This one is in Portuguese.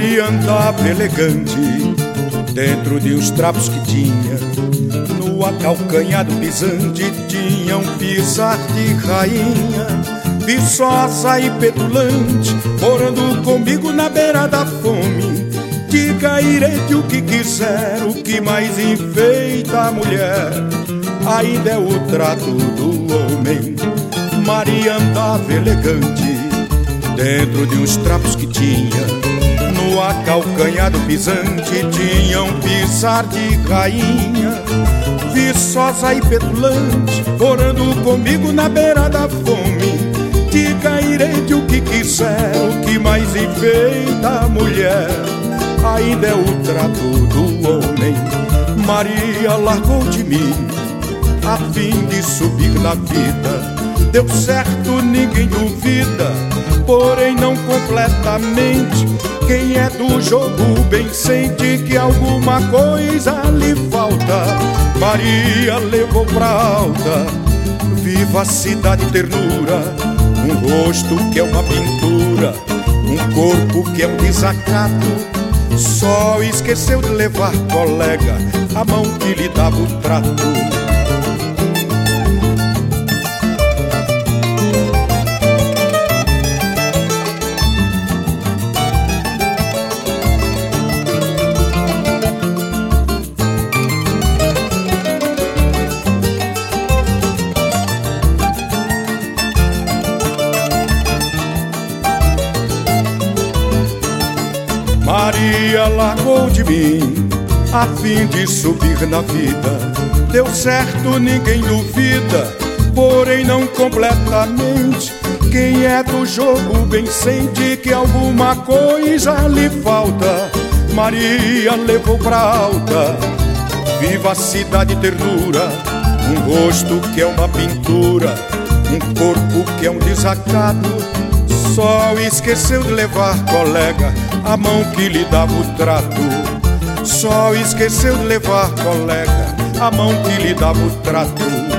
Maria andava elegante dentro de uns trapos que tinha. No acalcanhado pisante tinha um pisar de rainha, viçosa e petulante, morando comigo na beira da fome. Diga, irete, o que quiser, o que mais enfeita a mulher ainda é o trato do homem. Maria andava elegante dentro de uns trapos que tinha. No acalcanhado pisante tinha um pisar de rainha, viçosa e petulante, morando comigo na beira da fome. Diga, irete, o que quiser, o que mais enfeita a mulher ainda é o trato do homem. Maria largou de mim a fim de subir na vida. Deu certo, ninguém duvida, porém não completamente. Quem é do jogo bem sente que alguma coisa lhe falta. Maria levou pra alta vivacidade e ternura, um rosto que é uma pintura, um corpo que é um desacato. Só esqueceu de levar, colega, a mão que lhe dava o trato. Maria largou de mim a fim de subir na vida. Deu certo, ninguém duvida, porém não completamente. Quem é do jogo bem sente que alguma coisa lhe falta. Maria levou pra alta vivacidade e ternura, um rosto que é uma pintura, um corpo que é um desacato. Só esqueceu de levar, colega, a mão que lhe dava o trato. Só esqueceu de levar, colega, a mão que lhe dava o trato.